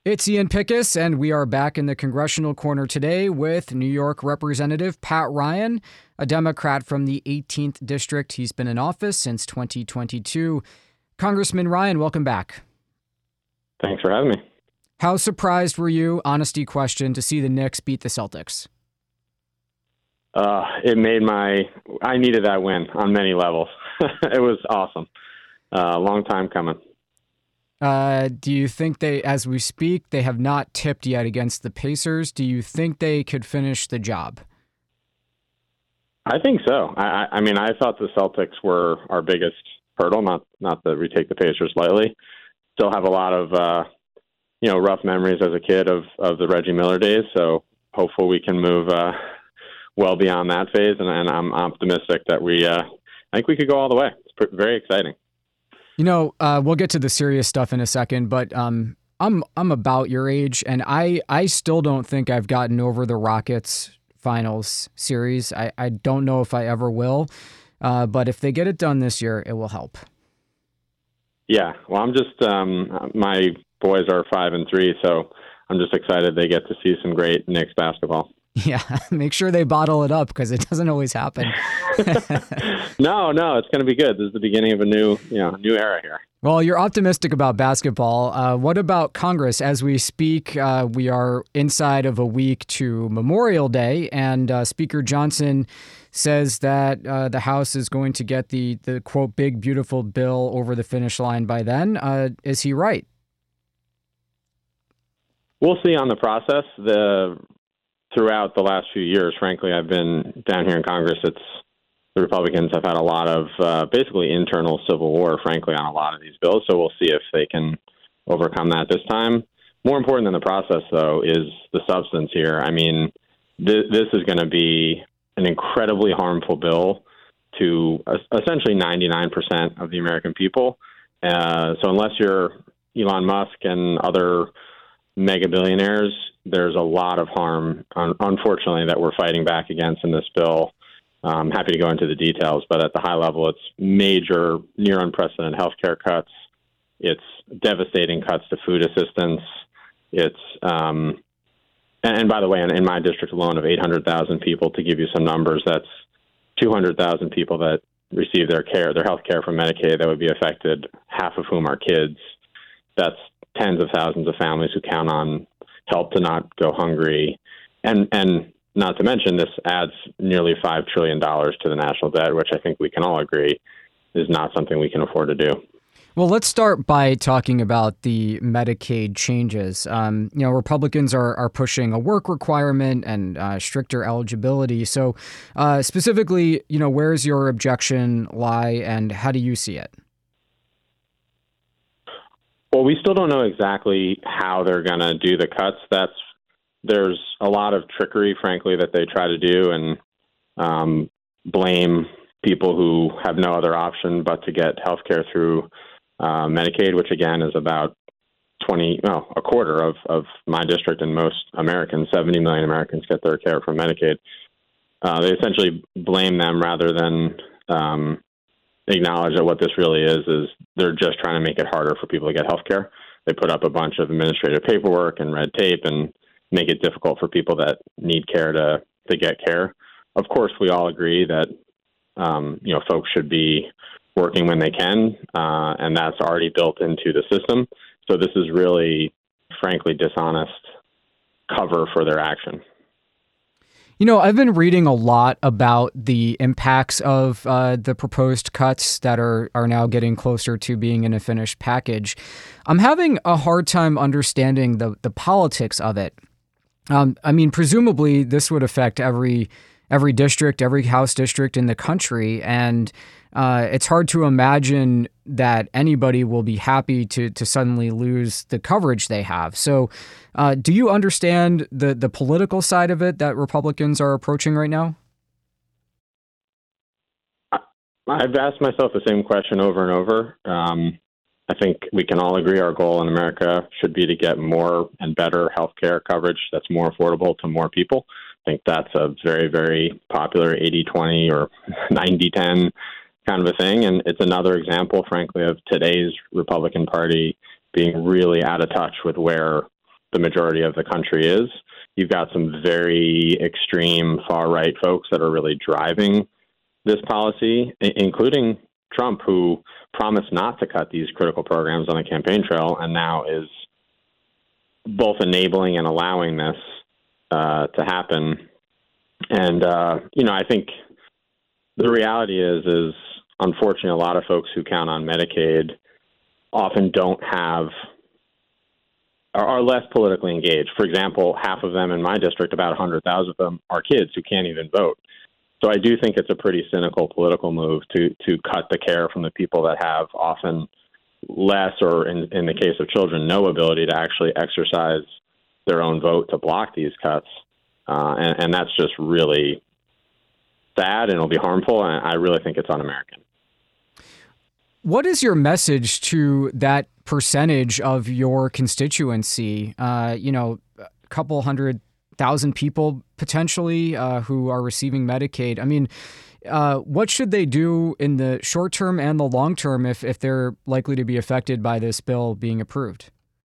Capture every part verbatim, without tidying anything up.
It's Ian Pickus, and we are back in the Congressional Corner today with New York Representative Pat Ryan, a Democrat from the eighteenth District. He's been in office since twenty twenty-two. Congressman Ryan, welcome back. Thanks for having me. How surprised were you, honesty question, to see the Knicks beat the Celtics? Uh, it made my, I needed that win on many levels. It was awesome. A uh, long time coming. Uh, do you think they, as we speak, they have not tipped yet against the Pacers? Do you think they could finish the job? I think so. I, I mean, I thought the Celtics were our biggest hurdle, not not that we take the Pacers lightly. Still have a lot of, uh, you know, rough memories as a kid of, of the Reggie Miller days, so hopefully we can move uh, well beyond that phase, and, and I'm optimistic that we, uh, I think we could go all the way. It's pretty, very exciting. You know, uh, we'll get to the serious stuff in a second, but um, I'm I'm about your age, and I, I still don't think I've gotten over the Rockets finals series. I, I don't know if I ever will, uh, but if they get it done this year, it will help. Yeah, well, I'm just um, my boys are five and three, so I'm just excited they get to see some great Knicks basketball. Yeah, make sure they bottle it up because it doesn't always happen. no, no, it's going to be good. This is the beginning of a new, you know, new era here. Well, you're optimistic about basketball. Uh, what about Congress? As we speak, uh, we are inside of a week to Memorial Day, and uh, Speaker Johnson says that uh, the House is going to get the, the, quote, big, beautiful bill over the finish line by then. Uh, is he right? We'll see on the process. The Throughout the last few years, frankly, I've been down here in Congress. It's the Republicans have had a lot of uh, basically internal civil war, frankly, on a lot of these bills. So we'll see if they can overcome that this time. More important than the process, though, is the substance here. I mean, th- this is going to be an incredibly harmful bill to uh, essentially ninety-nine percent of the American people. Uh, so unless you're Elon Musk and other mega billionaires, there's a lot of harm, un- unfortunately, that we're fighting back against in this bill. I'm happy to go into the details, but at the high level, it's major, near unprecedented healthcare cuts. It's devastating cuts to food assistance. It's, um, and, and by the way, in, in my district alone of eight hundred thousand people, to give you some numbers, that's two hundred thousand people that receive their care, their health care from Medicaid that would be affected, half of whom are kids. That's tens of thousands of families who count on help to not go hungry. And and not to mention, this adds nearly five trillion dollars to the national debt, which I think we can all agree is not something we can afford to do. Well, let's start by talking about the Medicaid changes. Um, you know, Republicans are are pushing a work requirement and uh, stricter eligibility. So uh, specifically, you know, where's your objection lie and how do you see it? Well, we still don't know exactly how they're going to do the cuts. That's there's a lot of trickery, frankly, that they try to do and um, blame people who have no other option but to get health care through uh, Medicaid, which, again, is about twenty, well, a quarter of, of my district and most Americans. seventy million Americans get their care from Medicaid. Uh, they essentially blame them rather than um, acknowledge that what this really is, is they're just trying to make it harder for people to get health care. They put up a bunch of administrative paperwork and red tape and make it difficult for people that need care to, to get care. Of course, we all agree that, um, you know, folks should be working when they can, uh, and that's already built into the system. So this is really, frankly, dishonest cover for their action. You know, I've been reading a lot about the impacts of uh, the proposed cuts that are, are now getting closer to being in a finished package. I'm having a hard time understanding the, the politics of it. Um, I mean, presumably this would affect every every district, every House district in the country, and uh, it's hard to imagine that anybody will be happy to to suddenly lose the coverage they have. So uh, do you understand the, the political side of it that Republicans are approaching right now? I've asked myself the same question over and over. Um, I think we can all agree our goal in America should be to get more and better health care coverage that's more affordable to more people. I think that's a very, very popular eighty twenty or ninety ten kind of a thing. And it's another example, frankly, of today's Republican Party being really out of touch with where the majority of the country is. You've got some very extreme far-right folks that are really driving this policy, including Trump, who promised not to cut these critical programs on the campaign trail and now is both enabling and allowing this uh, to happen. And, uh, you know, I think the reality is, is unfortunately, a lot of folks who count on Medicaid often don't have, are, are less politically engaged. For example, half of them in my district, about one hundred thousand of them, are kids who can't even vote. So I do think it's a pretty cynical political move to to cut the care from the people that have often less, or in, in the case of children, no ability to actually exercise their own vote to block these cuts. Uh, and, and that's just really sad, and it'll be harmful, and I really think it's un-American. What is your message to that percentage of your constituency? Uh, you know, a couple hundred thousand people potentially uh, who are receiving Medicaid. I mean, uh, what should they do in the short term and the long term if, if they're likely to be affected by this bill being approved?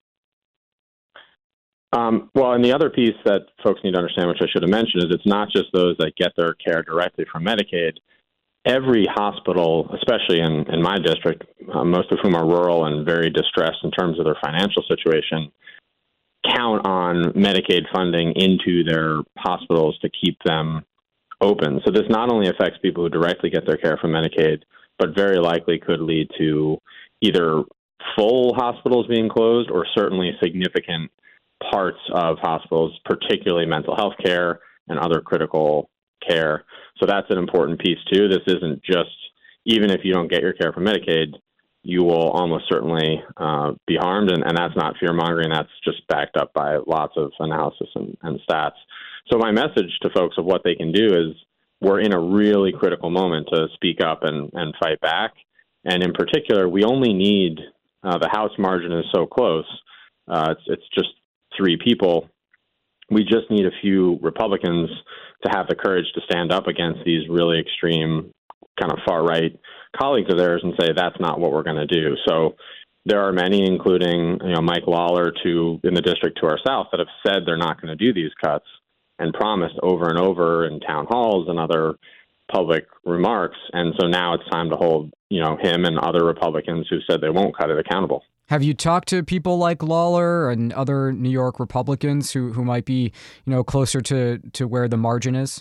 Um, well, and the other piece that folks need to understand, which I should have mentioned, is it's not just those that get their care directly from Medicaid. Every hospital, especially in, in my district, uh, most of whom are rural and very distressed in terms of their financial situation, count on Medicaid funding into their hospitals to keep them open. So this not only affects people who directly get their care from Medicaid, but very likely could lead to either full hospitals being closed or certainly significant parts of hospitals, particularly mental health care and other critical care. So that's an important piece too. This isn't just, even if you don't get your care from Medicaid, you will almost certainly uh, be harmed. And, and that's not fear-mongering. That's just backed up by lots of analysis and, and stats. So my message to folks of what they can do is we're in a really critical moment to speak up and, and fight back. And in particular, we only need, uh, the House margin is so close. Uh, it's, it's just three people. We just need a few Republicans to have the courage to stand up against these really extreme kind of far-right colleagues of theirs and say, that's not what we're going to do. So there are many, including you know Mike Lawler to in the district to our south, that have said they're not going to do these cuts and promised over and over in town halls and other public remarks. And so now it's time to hold you know him and other Republicans who said they won't cut it accountable. Have you talked to people like Lawler and other New York Republicans who, who might be, you know, closer to, to where the margin is?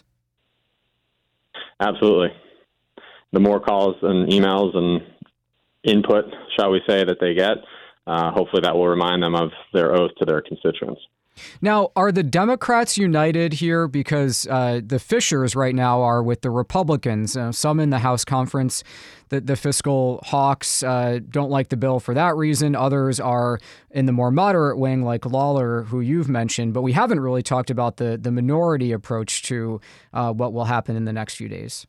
Absolutely. The more calls and emails and input, shall we say, that they get, uh, hopefully that will remind them of their oath to their constituents. Now, are the Democrats united here? Because uh, the fissures right now are with the Republicans. Uh, some in the House conference, the, the fiscal hawks uh, don't like the bill for that reason. Others are in the more moderate wing, like Lawler, who you've mentioned. But we haven't really talked about the, the minority approach to uh, what will happen in the next few days.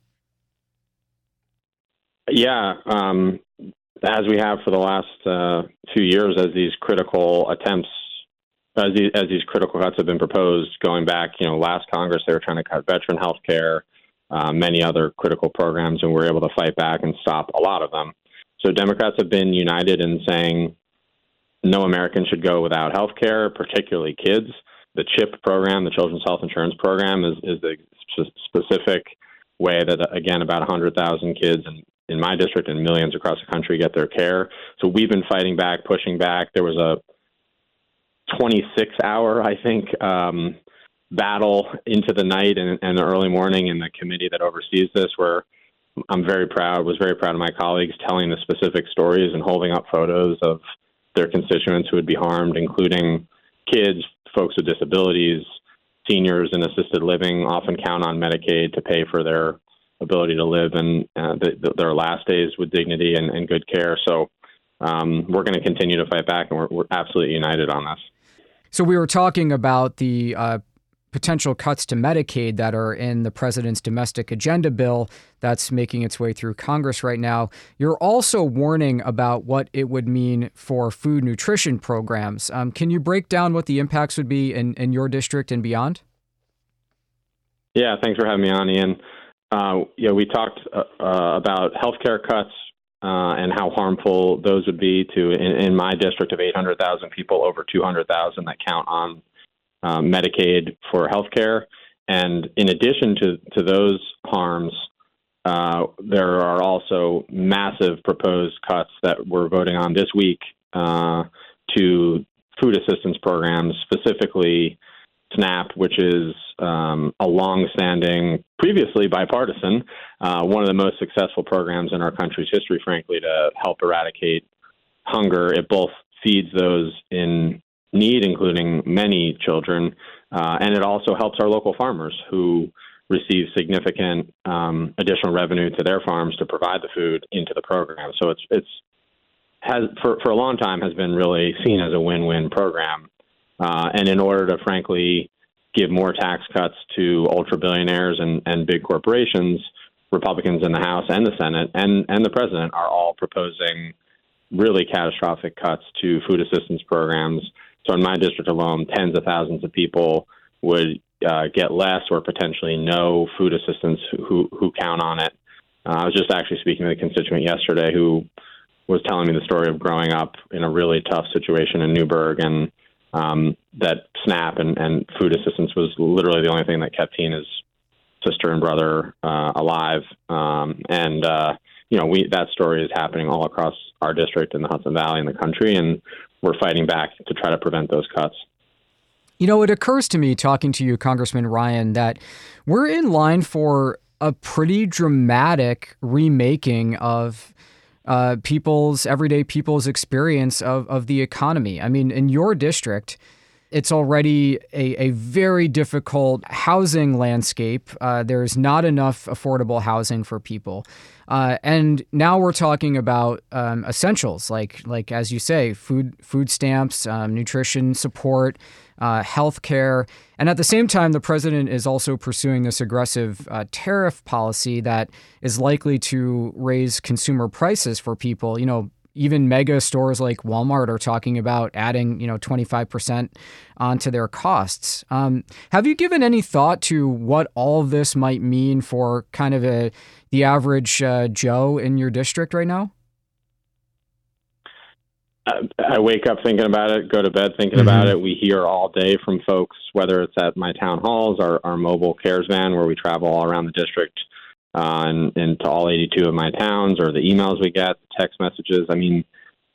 Yeah, um, as we have for the last uh, few years, as these critical attempts As these, as these critical cuts have been proposed, going back, you know, last Congress, they were trying to cut veteran health care, uh, many other critical programs, and we were able to fight back and stop a lot of them. So Democrats have been united in saying no American should go without health care, particularly kids. The CHIP program, the Children's Health Insurance Program, is, is the specific way that, again, about one hundred thousand kids in, in my district and millions across the country get their care. So we've been fighting back, pushing back. There was a twenty-six hour, I think, um, battle into the night and, and the early morning in the committee that oversees this, where I'm very proud, was very proud of my colleagues telling the specific stories and holding up photos of their constituents who would be harmed, including kids, folks with disabilities, seniors in assisted living often count on Medicaid to pay for their ability to live and uh, the, the, their last days with dignity and, and good care. So um, we're going to continue to fight back, and we're, we're absolutely united on this. So we were talking about the uh, potential cuts to Medicaid that are in the president's domestic agenda bill that's making its way through Congress right now. You're also warning about what it would mean for food nutrition programs. Um, can you break down what the impacts would be in, in your district and beyond? Yeah, thanks for having me on, Ian. Uh, yeah, we talked uh, uh, about healthcare cuts uh, and how harmful those would be to, in, in my district of eight hundred thousand people, over two hundred thousand that count on uh, Medicaid for healthcare. And in addition to, to those harms, uh, there are also massive proposed cuts that we're voting on this week uh, to food assistance programs, specifically SNAP, which is um, a long-standing, previously bipartisan, uh, one of the most successful programs in our country's history, frankly, to help eradicate hunger. It both feeds those in need, including many children, uh, and it also helps our local farmers who receive significant um, additional revenue to their farms to provide the food into the program. So it's it's has for, for a long time has been really seen as a win-win program. Uh, and in order to, frankly, give more tax cuts to ultra billionaires and, and big corporations, Republicans in the House and the Senate and, and the president are all proposing really catastrophic cuts to food assistance programs. So in my district alone, tens of thousands of people would uh, get less or potentially no food assistance who, who count on it. Uh, I was just actually speaking to a constituent yesterday who was telling me the story of growing up in a really tough situation in Newburgh, and um, that SNAP and, and food assistance was literally the only thing that kept he and his sister and brother uh, alive. Um, and, uh, you know, we that story is happening all across our district in the Hudson Valley and the country, and we're fighting back to try to prevent those cuts. You know, it occurs to me, talking to you, Congressman Ryan, that we're in line for a pretty dramatic remaking of uh, people's, everyday people's experience of, of the economy. I mean, in your district, it's already a, a very difficult housing landscape. Uh, there's not enough affordable housing for people. Uh, and now we're talking about um, essentials like, like as you say, food food stamps, um, nutrition support, uh, health care. And at the same time, the president is also pursuing this aggressive uh, tariff policy that is likely to raise consumer prices for people. You know, even mega stores like Walmart are talking about adding, you know, twenty-five percent onto their costs. Um, have you given any thought to what all of this might mean for kind of a the average uh, Joe in your district right now? I wake up thinking about it, go to bed thinking mm-hmm. about it. We hear all day from folks, whether it's at my town halls, our, our mobile cares van, where we travel all around the district uh, and, and to all eighty-two of my towns, or the emails we get, text messages. I mean,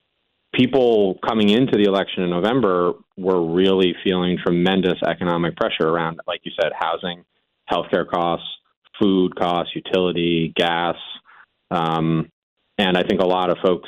people coming into the election in November were really feeling tremendous economic pressure around, like you said, housing, healthcare costs, food costs, utility, gas. Um, and I think a lot of folks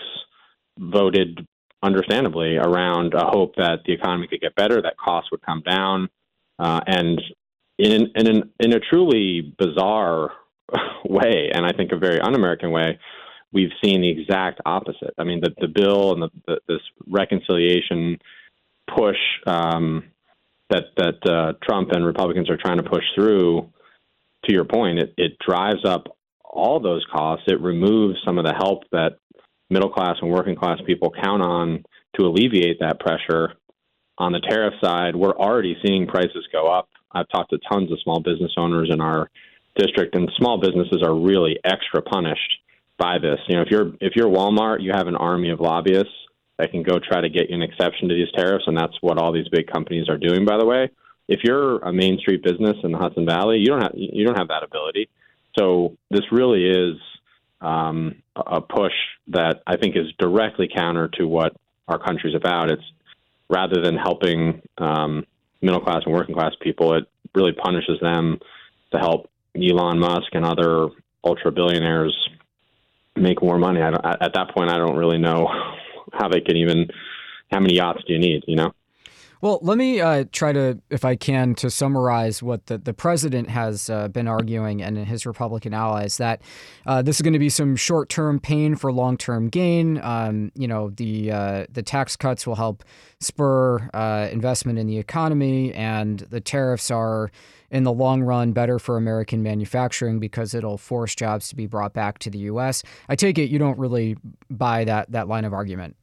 voted understandably around a hope that the economy could get better, that costs would come down. Uh, and in, in, in, in a truly bizarre way, and I think a very un-American way, we've seen the exact opposite. I mean, the, the bill and the, the, this reconciliation push um, that, that uh, Trump and Republicans are trying to push through, to your point, it, it drives up all those costs. It removes some of the help that middle-class and working-class people count on to alleviate that pressure. On the tariff side, we're already seeing prices go up. I've talked to tons of small business owners in our district, and small businesses are really extra punished by this. You know, if you're if you're Walmart, you have an army of lobbyists that can go try to get you an exception to these tariffs, and that's what all these big companies are doing, by the way. If you're a Main Street business in the Hudson Valley, you don't have you don't have that ability. So this really is um, a push that I think is directly counter to what our country's about. It's rather than helping um, middle class and working class people, it really punishes them to help Elon Musk and other ultra billionaires make more money. I don't, at that point, I don't really know how they can even. How many yachts do you need? You know. Well, let me uh, try to, if I can, to summarize what the, the president has uh, been arguing and his Republican allies, that uh, this is going to be some short-term pain for long-term gain. Um, you know, the uh, the tax cuts will help spur uh, investment in the economy, and the tariffs are, in the long run, better for American manufacturing because it'll force jobs to be brought back to the U S. I take it you don't really buy that that line of argument.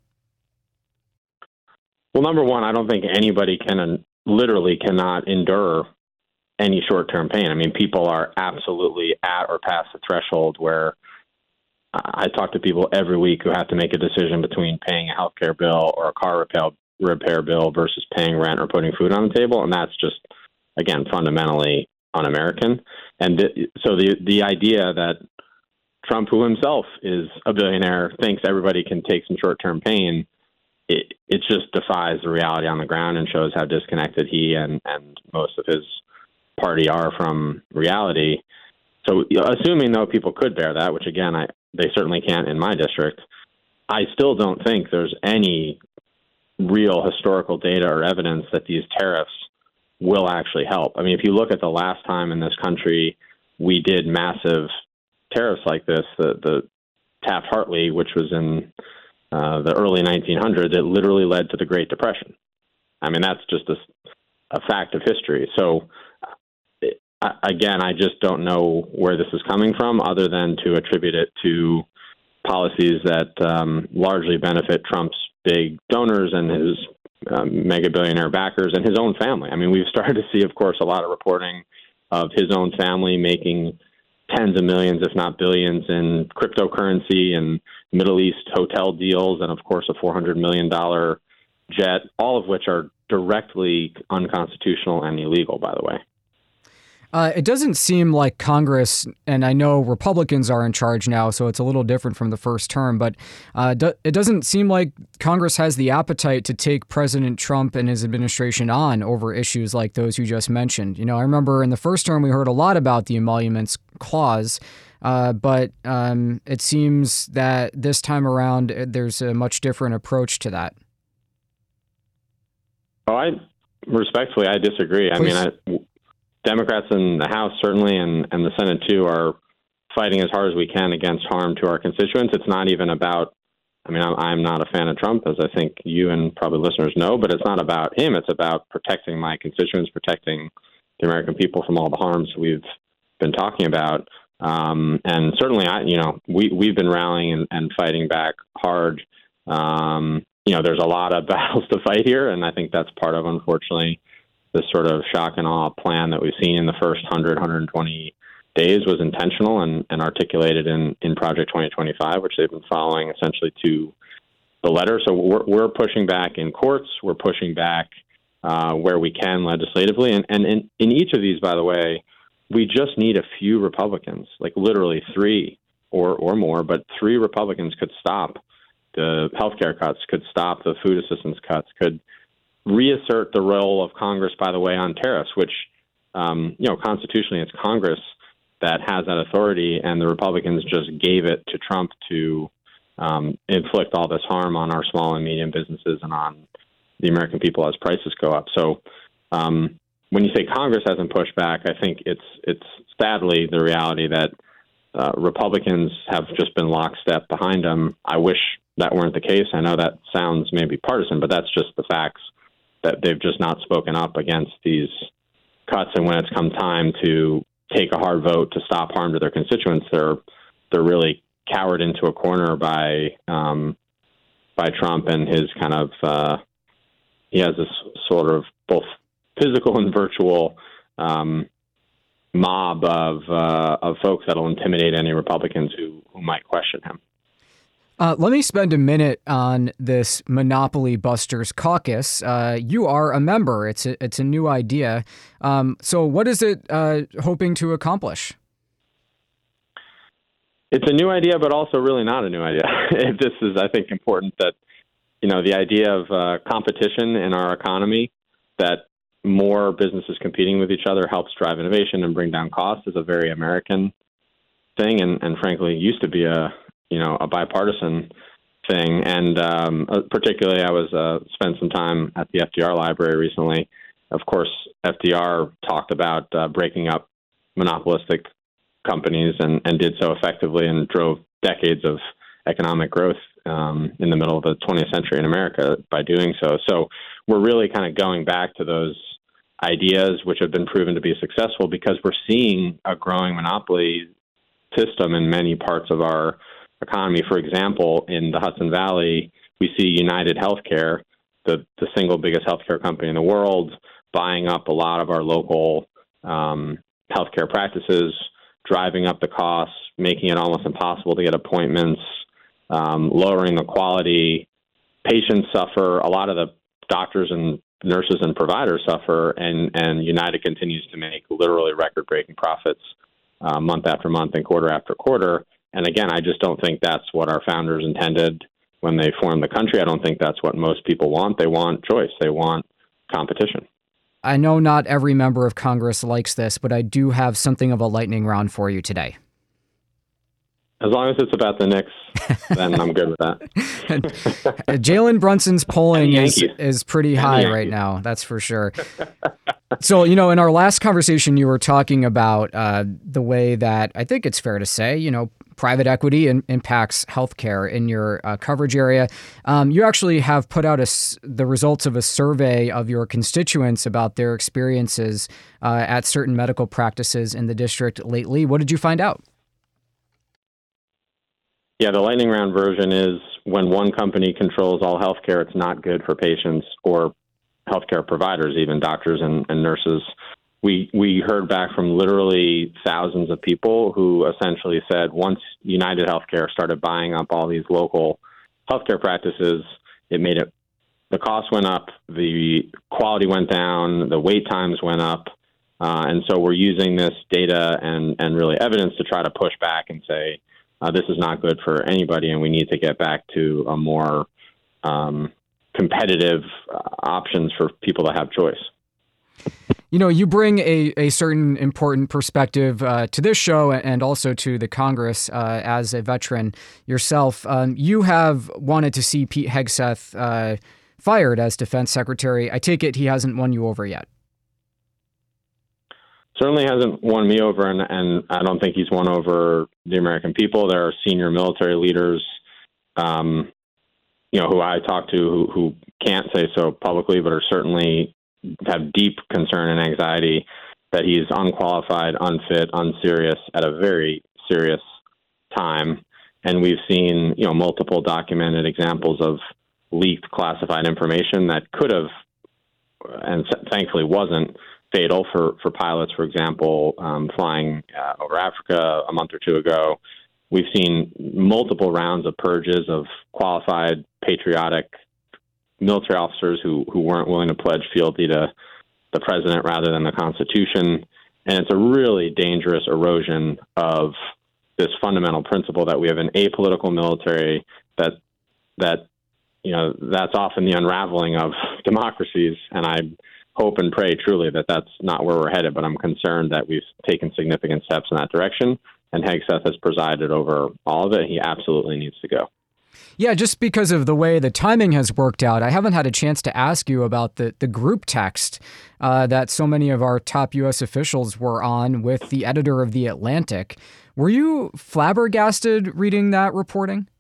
Well, number one, I don't think anybody can literally cannot endure any short-term pain. I mean, people are absolutely at or past the threshold where I talk to people every week who have to make a decision between paying a healthcare bill or a car repair, repair bill versus paying rent or putting food on the table. And that's just, again, fundamentally un-American. And th- so the the idea that Trump, who himself is a billionaire, thinks everybody can take some short-term pain, it, it just defies the reality on the ground and shows how disconnected he and, and most of his party are from reality. So you know, assuming, though, people could bear that, which, again, I they certainly can't in my district, I still don't think there's any real historical data or evidence that these tariffs will actually help. I mean, if you look at the last time in this country we did massive tariffs like this, the, the Taft-Hartley, which was in uh, the early nineteen hundreds, it literally led to the Great Depression. I mean, that's just a, a fact of history. So, again, I just don't know where this is coming from other than to attribute it to policies that um, largely benefit Trump's big donors and his um, mega billionaire backers and his own family. I mean, we've started to see, of course, a lot of reporting of his own family making tens of millions, if not billions, in cryptocurrency and Middle East hotel deals, and, of course, a four hundred million dollars jet, all of which are directly unconstitutional and illegal, by the way. Uh, it doesn't seem like Congress, and I know Republicans are in charge now, so it's a little different from the first term, but uh, do, it doesn't seem like Congress has the appetite to take President Trump and his administration on over issues like those you just mentioned. You know, I remember in the first term we heard a lot about the emoluments clause, uh, but um, it seems that this time around there's a much different approach to that. Oh, I respectfully, I disagree. Please. I mean, I. Democrats in the House, certainly, and, and the Senate, too, are fighting as hard as we can against harm to our constituents. It's not even about, I mean, I'm, I'm not a fan of Trump, as I think you and probably listeners know, but it's not about him. It's about protecting my constituents, protecting the American people from all the harms we've been talking about. Um, and certainly, I, you know, we, we've been rallying and, and fighting back hard. Um, you know, there's a lot of battles to fight here, and I think that's part of, unfortunately, this sort of shock and awe plan that we've seen in the first one hundred, one hundred twenty days was intentional and, and articulated in, in Project twenty twenty-five, which they've been following essentially to the letter. So we're, we're pushing back in courts. We're pushing back uh, where we can legislatively. And, and in, in each of these, by the way, we just need a few Republicans, like literally three or, or more, but three Republicans could stop the healthcare cuts, could stop the food assistance cuts, could reassert the role of Congress, by the way, on tariffs, which, um, you know, constitutionally it's Congress that has that authority, and the Republicans just gave it to Trump to um, inflict all this harm on our small and medium businesses and on the American people as prices go up. So um, when you say Congress hasn't pushed back, I think it's it's sadly the reality that uh, Republicans have just been lockstep behind them. I wish that weren't the case. I know that sounds maybe partisan, but that's just the facts, that they've just not spoken up against these cuts. And when it's come time to take a hard vote to stop harm to their constituents, they're they're really cowered into a corner by um, by Trump and his kind of uh, he has this sort of both physical and virtual um, mob of uh, of folks that'll intimidate any Republicans who, who might question him. Uh, let me spend a minute on this Monopoly Busters caucus. Uh, you are a member. It's a, it's a new idea. Um, so what is it uh, hoping to accomplish? It's a new idea, but also really not a new idea. This is, I think, important that, you know, the idea of uh, competition in our economy, that more businesses competing with each other helps drive innovation and bring down costs, is a very American thing, and, and frankly used to be a you know, a bipartisan thing. And um, particularly, I was uh, spent some time at the F D R library recently. Of course, F D R talked about uh, breaking up monopolistic companies and, and did so effectively and drove decades of economic growth um, in the middle of the twentieth century in America by doing so. So we're really kind of going back to those ideas which have been proven to be successful, because we're seeing a growing monopoly system in many parts of our economy. For example, in the Hudson Valley, we see United Healthcare, the, the single biggest healthcare company in the world, buying up a lot of our local um, healthcare practices, driving up the costs, making it almost impossible to get appointments, um, lowering the quality. Patients suffer. A lot of the doctors and nurses and providers suffer, and, and United continues to make literally record-breaking profits uh, month after month and quarter after quarter. And again, I just don't think that's what our founders intended when they formed the country. I don't think that's what most people want. They want choice. They want competition. I know not every member of Congress likes this, but I do have something of a lightning round for you today. As long as it's about the Knicks, then I'm good with that. Jalen Brunson's polling is, is pretty high right now. That's for sure. So, you know, in our last conversation, you were talking about uh, the way that I think it's fair to say, you know, private equity in, impacts healthcare in your uh, coverage area. Um, you actually have put out a, the results of a survey of your constituents about their experiences uh, at certain medical practices in the district lately. What did you find out? Yeah, the lightning round version is when one company controls all healthcare, it's not good for patients or healthcare providers, even doctors and, and nurses. We we heard back from literally thousands of people who essentially said once United Healthcare started buying up all these local healthcare practices, it made it, the cost went up, the quality went down, the wait times went up. Uh, and so we're using this data and, and really evidence to try to push back and say, uh, this is not good for anybody, and we need to get back to a more um, competitive uh, options for people to have choice. You know, you bring a, a certain important perspective uh, to this show and also to the Congress uh, as a veteran yourself. Um, you have wanted to see Pete Hegseth uh, fired as defense secretary. I take it he hasn't won you over yet. Certainly hasn't won me over, and, and I don't think he's won over the American people. There are senior military leaders, um, you know, who I talk to who, who can't say so publicly, but are certainly have deep concern and anxiety that he's unqualified, unfit, unserious at a very serious time. And we've seen, you know, multiple documented examples of leaked classified information that could have, and thankfully wasn't, fatal for, for pilots, for example, um, flying uh, over Africa a month or two ago. We've seen multiple rounds of purges of qualified, patriotic military officers who, who weren't willing to pledge fealty to the president rather than the Constitution. And it's a really dangerous erosion of this fundamental principle that we have an apolitical military, that, that you know, that's often the unraveling of democracies. And I hope and pray truly that that's not where we're headed, but I'm concerned that we've taken significant steps in that direction, and Hegseth has presided over all of it. He absolutely needs to go. Yeah, just because of the way the timing has worked out, I haven't had a chance to ask you about the, the group text uh, that so many of our top U S officials were on with the editor of The Atlantic. Were you flabbergasted reading that reporting?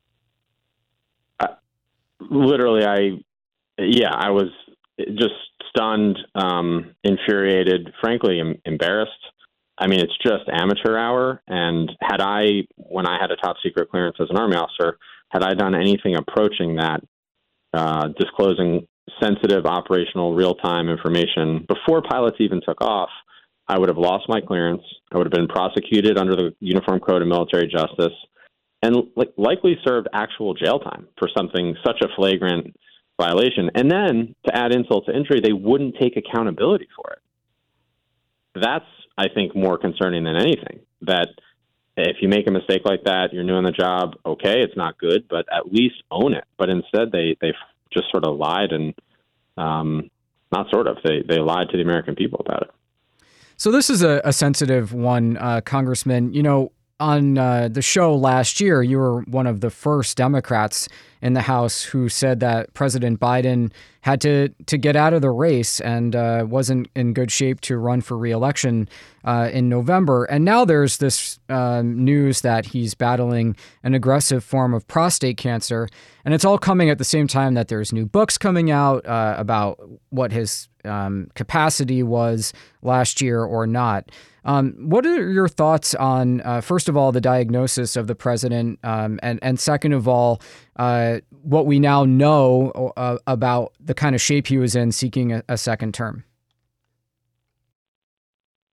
Uh, literally, I, yeah, I was just stunned, um, infuriated, frankly, em- embarrassed. I mean, it's just amateur hour. And had I, when I had a top secret clearance as an Army officer, had I done anything approaching that, uh, disclosing sensitive operational real-time information before pilots even took off, I would have lost my clearance. I would have been prosecuted under the Uniform Code of Military Justice and li- likely served actual jail time for something such a flagrant violation. And then, to add insult to injury, they wouldn't take accountability for it. That's, I think, more concerning than anything. That if you make a mistake like that, you're new in the job, okay, it's not good, but at least own it. But instead, they, they just sort of lied and, um, not sort of, they, they lied to the American people about it. So this is a, a sensitive one, uh, Congressman. You know, on uh, the show last year, you were one of the first Democrats in the House who said that President Biden had to to get out of the race and uh, wasn't in good shape to run for re-election uh, in November. And now there's this um, news that he's battling an aggressive form of prostate cancer. And it's all coming at the same time that there's new books coming out uh, about what his um, capacity was last year or not. Um, what are your thoughts on, uh, first of all, the diagnosis of the president, um, and, and second of all, uh, what we now know uh, about the kind of shape he was in seeking a, a second term?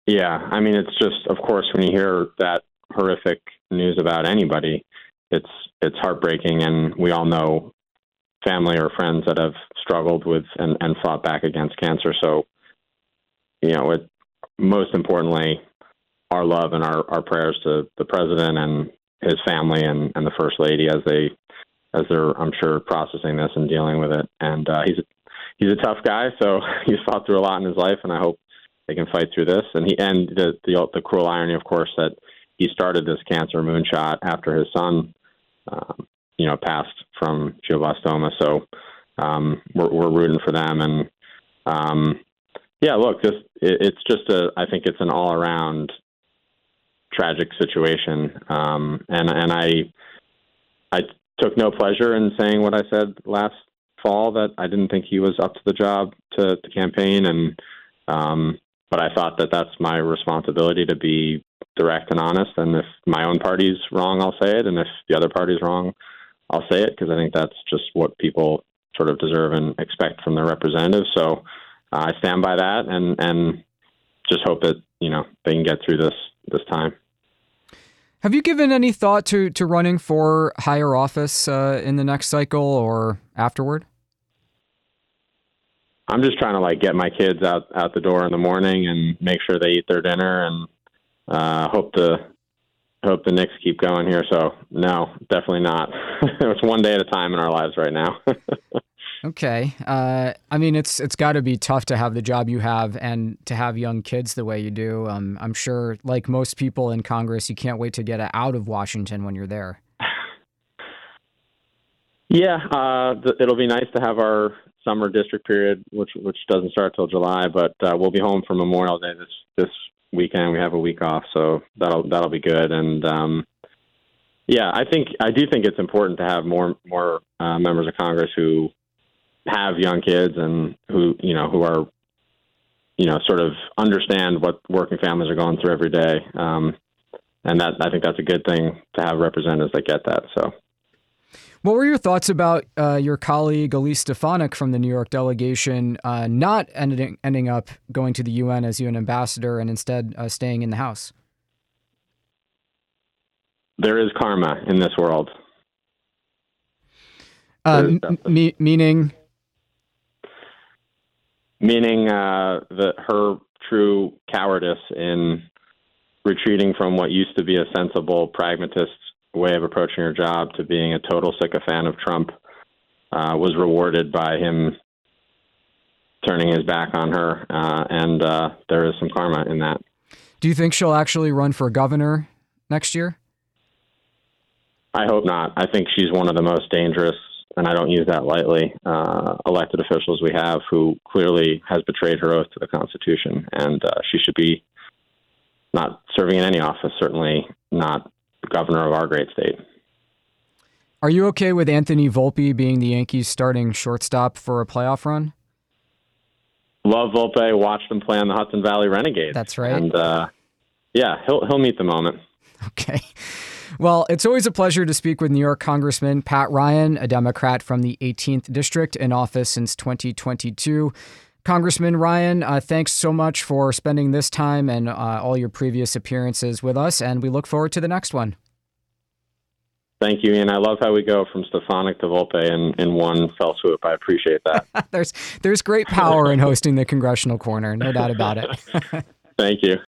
Yeah, I mean, it's just, of course, when you hear that horrific news about anybody, it's it's heartbreaking, and we all know family or friends that have struggled with and, and fought back against cancer. So, you know, it, most importantly, our love and our, our prayers to the president and his family and, and the first lady as they as they're, I'm sure, processing this and dealing with it. And uh, he's a, he's a tough guy, so he's fought through a lot in his life, and I hope they can fight through this. And he and the the, the cruel irony, of course, that he started this cancer moonshot after his son, um, you know, passed from glioblastoma. So um, we're, we're rooting for them. And um, yeah, look, this it, it's just a. I think it's an all around tragic situation. Um, and and I I took no pleasure in saying what I said last fall, that I didn't think he was up to the job to, to campaign. And um, but I thought that that's my responsibility to be direct and honest. And if my own party's wrong, I'll say it. And if the other party's wrong, I'll say it, because I think that's just what people sort of deserve and expect from their representatives. So uh, I stand by that, and, and just hope that, you know, they can get through this, this time. Have you given any thought to, to running for higher office uh, in the next cycle or afterward? I'm just trying to like get my kids out, out the door in the morning and make sure they eat their dinner, and uh, hope the hope the Knicks keep going here. So no, definitely not. It's one day at a time in our lives right now. Okay. Uh, I mean, it's it's got to be tough to have the job you have and to have young kids the way you do. Um, I'm sure, like most people in Congress, you can't wait to get out of Washington when you're there. Yeah, uh, th- it'll be nice to have our summer district period, which which doesn't start till July, but uh, we'll be home for Memorial Day this this weekend. We have a week off, so that'll that'll be good. And um, yeah, I think I do think it's important to have more more uh, members of Congress who have young kids and who you know who are you know sort of understand what working families are going through every day. Um, and that I think that's a good thing to have representatives that get that. So. What were your thoughts about uh, your colleague Elise Stefanik from the New York delegation uh, not ending ending up going to the U N as U N ambassador and instead uh, staying in the House? There is karma in this world. Uh, m- me- meaning? Meaning uh, that her true cowardice in retreating from what used to be a sensible, pragmatist way of approaching her job to being a total sycophant of Trump uh, was rewarded by him turning his back on her, uh, and uh, there is some karma in that. Do you think she'll actually run for governor next year? I hope not. I think she's one of the most dangerous, and I don't use that lightly, uh, elected officials we have, who clearly has betrayed her oath to the Constitution, and uh, she should be not serving in any office, certainly not governor of our great state. Are you okay with Anthony Volpe being the Yankees' starting shortstop for a playoff run? Love Volpe. Watched him play on the Hudson Valley Renegades. That's right. And uh, yeah, he'll he'll meet the moment. Okay. Well, it's always a pleasure to speak with New York Congressman Pat Ryan, a Democrat from the eighteenth District, in office since twenty twenty-two. Congressman Ryan, uh, thanks so much for spending this time and uh, all your previous appearances with us, and we look forward to the next one. Thank you, Ian. I love how we go from Stefanik to Volpe in, in one fell swoop. I appreciate that. there's there's great power in hosting the Congressional Corner, no doubt about it. Thank you.